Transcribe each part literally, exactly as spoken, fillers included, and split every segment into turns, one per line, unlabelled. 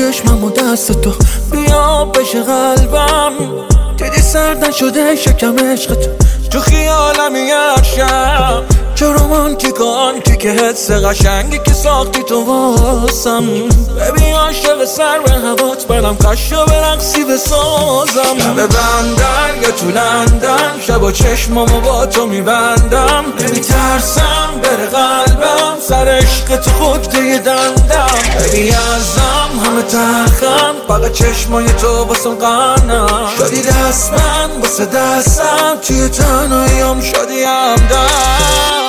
چشمم و دست تو بیا بشه قلبم. دیدی سردن شده شکم عشق تو تو خیالم یک شب. چه رومانتیک آنتیک حس قشنگی که ساختی تو واسم. ببین عاشق سر به هوات برم قشا برقصی بسازم. شب بندن یا تو لندن شب و چشمامو با تو میبندم. نمیترسم بره قلبم سر عشق تو خودده دندم. ببین ازم همه ترخم فقط چشمای تو واسم قنم. شدی دست من واسه دستم توی تنهاییم شدی همدم.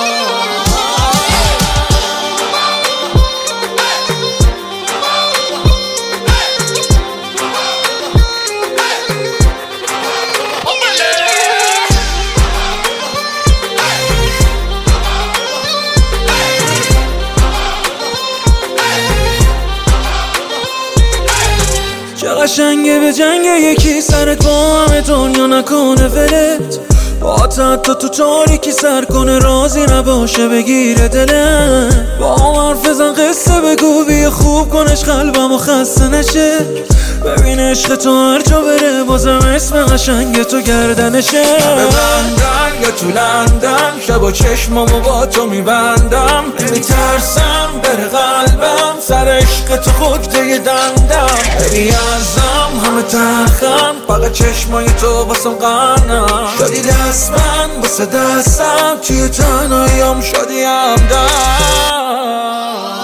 چه قشنگه به جنگ یکی سرت با همه دنیا نکنه ولت. با حتی تو تاریکی سر کنه رازی نباشه بگیره دلت. با هم حرف بزن قصه بگو بیا خوب کنش قلبم و خسته نشه. ببین عشق تو هر جا بره بازم اسم قشنگ تو گردنشه. ببندن یا تو لندن شب و چشمامو با تو میبندم. نمیترسم بره قلبم سر عشق تو خودده دندم. ببین ازم همه ترخم فقط چشمای تو واسم قنم. شدی دست من واسه دستم توی تنهاییم شدی همدم.